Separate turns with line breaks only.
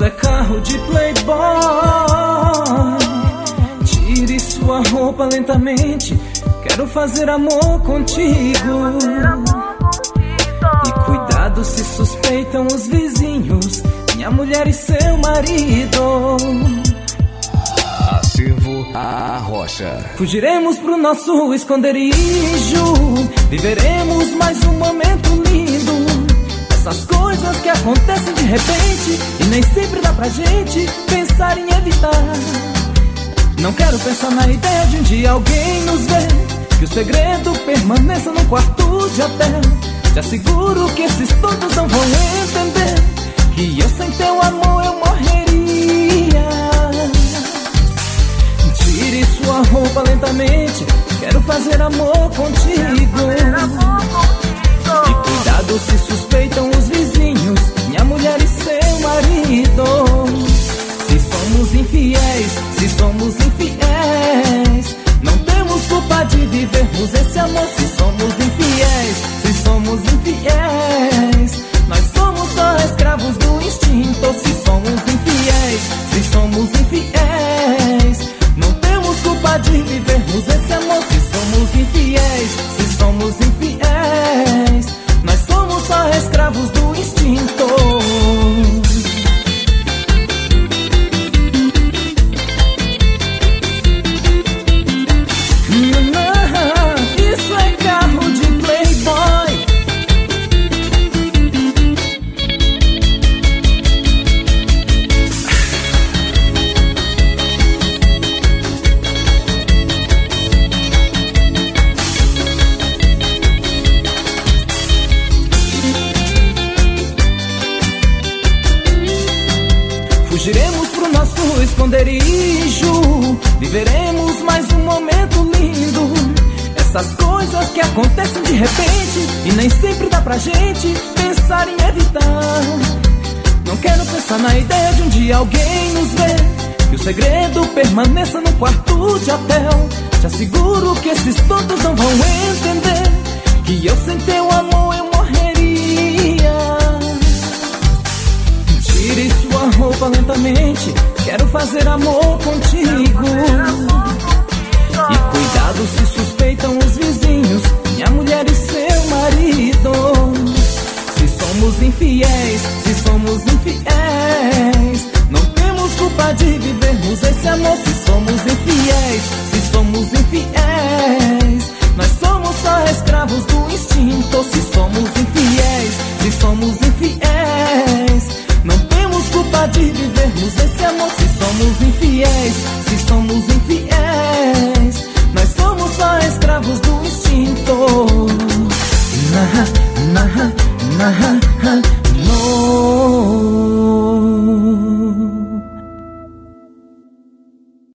Isso é carro de playboy. Tire sua roupa lentamente, quero fazer amor contigo. E cuidado se suspeitam os vizinhos, minha mulher e seu marido.
Acervo a rocha.
Fugiremos pro nosso esconderijo, viveremos mais um momento lindo. Essas coisas que acontecem de repente e nem sempre dá pra gente pensar em evitar. Não quero pensar na ideia de um dia alguém nos ver, que o segredo permaneça no quarto de hotel. Te asseguro que esses todos não vão entender que eu sem teu amor eu morreria. Tire sua roupa lentamente, quero fazer amor contigo. E cuidado se suspeitam os vizinhos, minha mulher e seu marido. Se somos infiéis, se somos infiéis, não temos culpa de vivermos esse amor. Se somos infiéis, se somos infiéis, nós somos só escravos do instinto. Se somos infiéis, se somos infiéis, não temos culpa de vivermos esse amor. Se somos infiéis, se somos infiéis, nós somos só escravos do instinto. Isso é carro de playboy. Fugiremos pro nosso esconderijo, viveremos mais um momento lindo. Essas coisas que acontecem de repente e nem sempre dá pra gente pensar em evitar. Não quero pensar na ideia de um dia alguém nos ver, que o segredo permaneça no quarto de hotel. Te asseguro que esses tontos não vão entender que eu sem teu amor eu morreria. Tire sua roupa lentamente, quero fazer amor contigo. E cuidado se suspeitam os vizinhos, minha mulher e seu marido. Se somos infiéis, se somos infiéis, não temos culpa de vivermos esse amor. Se somos infiéis, se somos infiéis, nós somos só escravos do instinto. Se somos infiéis, se somos infiéis, não temos culpa de vivermos esse amor. Se somos infiéis, se somos infiéis, nós somos só escravos do instinto.